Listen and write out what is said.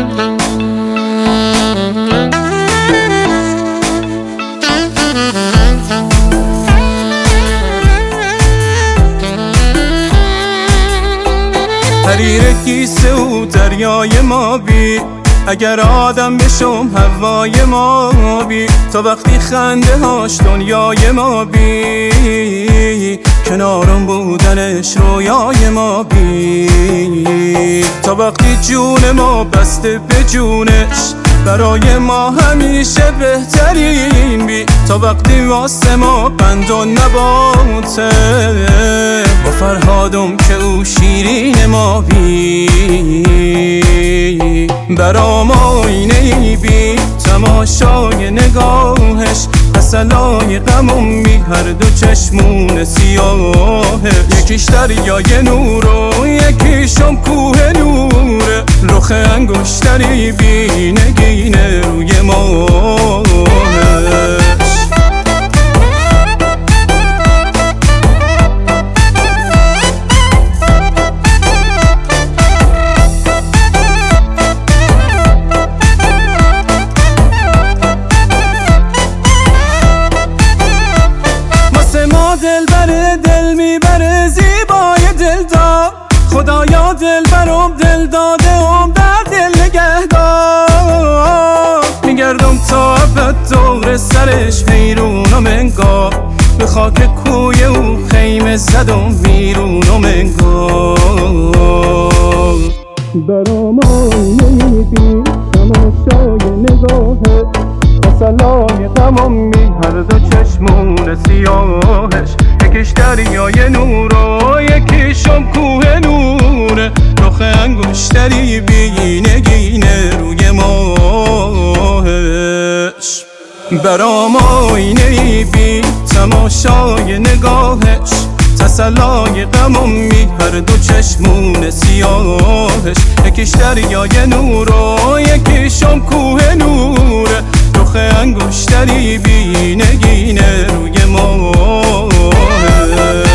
حریر کیسه و دریای ما بی، اگر آدم بشم هوای ما بی، تا وقتی خنده هاش دنیای ما بی، کنارم بودنش رویای ما بی، تا وقتی جون ما بسته به جونش برای ما همیشه بهترین بی، تا وقتی واسه ما قند و نباته با فرهادم که او شیرین ما بی، برام آینه بی تماشای نگاهش تسلای غمم بی، هر دو چشمون سیاهه، یکیش دریای نور و یکیشم کوه نوره، رخ انگشتری بی نگینه روی ماهش. دلبر دل میبره زیبای دلدار، خدایا دلبرم دل دادم در دل نگهدار، میگردم تا ابد دور سرش حیرونم انگار، به خاک کوی او خیمه زدم ویرونم انگار، برام آینه بی تماشای نگاهه تسلای غمم بی، هر دو چشمون سیاهش یکیش دریای نور و یکیشم کوه نوره، رخ انگشتری بی نگینه روی ماهش، برام آینه بی تماشای نگاهش تسلای غمم بی، هر دو چشمون سیاهش یکیش دریای نور و یکیشم کوه نوره، رخ انگشتری بی نگینه روی ماهش.